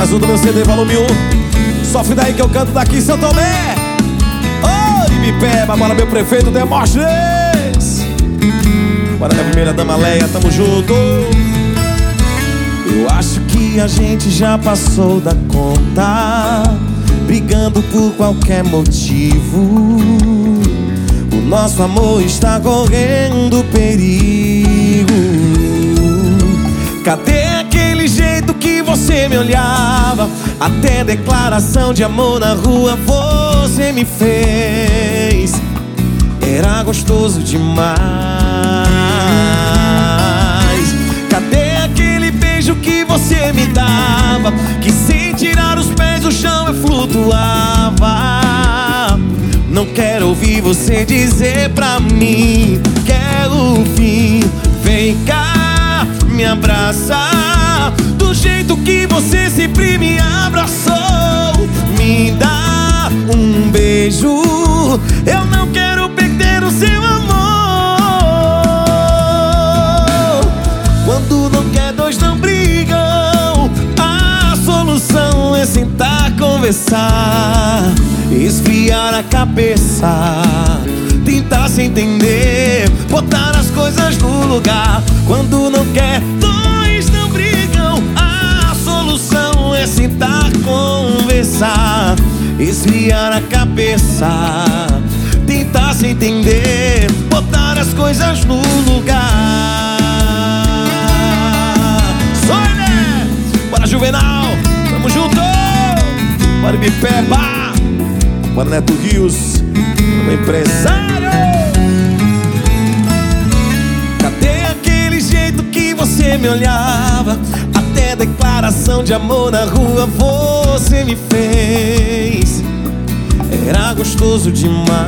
Mais um do meu CD, volume 1. Sofre daí que eu canto daqui, São Tomé. Ô, Ibipeba, bora meu prefeito Demóstenes. Bora minha primeira dama Leia, tamo junto. Eu acho que a gente já passou da conta, brigando por qualquer motivo. O nosso amor está correndo perigo. Cadê aquele jeito que você me olhava? Até declaração de amor na rua você me fez. Era gostoso demais. Cadê aquele beijo que você me dava, que sem tirar os pés do chão eu flutuava? Não quero ouvir você dizer pra mim quero fim. Vem cá, me abraça do jeito que você sempre me abraçou. Me dá um beijo, eu não quero perder o seu amor. Quando não quer, dois não brigam. A solução é sentar, conversar, esfriar a cabeça, tentar se entender, botar as coisas no lugar. Quando não quer, dois não brigam. A solução é sentar, conversar, esfriar a cabeça, tentar se entender, botar as coisas no lugar. Sói, né? Bora, Juvenal, tamo junto. Bora, Ibipeba. Bora, Neto Rios, o empresário. Cadê aquele jeito que você me olhava? Até declaração de amor na rua você me fez. Era gostoso demais.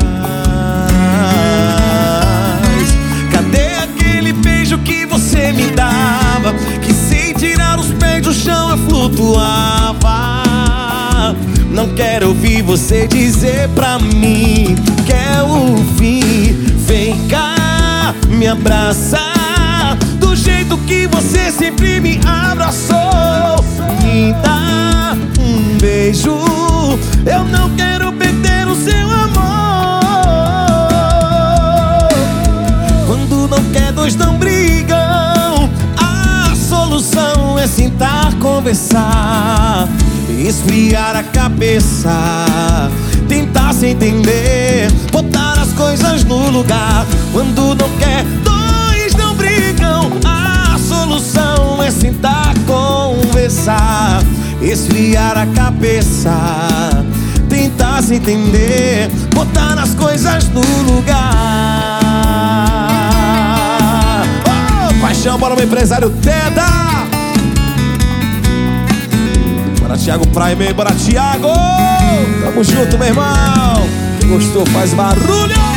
Cadê aquele beijo que você me dava, que sem tirar os pés do chão eu flutuava? Não quero ouvir você dizer pra mim quer o fim. Vem cá, me abraça do jeito que você sempre me abraçou. Me dá um beijo, eu não quero perder o seu amor. Quando não quer, dois não brigam. A solução é sentar, conversar, esfriar a cabeça, tentar se entender, botar as coisas no lugar. Quando não quer, dois não brigam. A solução é sentar, conversar, esfriar a cabeça, tentar se entender, botar as coisas no lugar. Oh, paixão, bora meu empresário Teda. Bora, Thiago Prime, bora, Thiago. Tamo junto, meu irmão. Quem gostou faz barulho.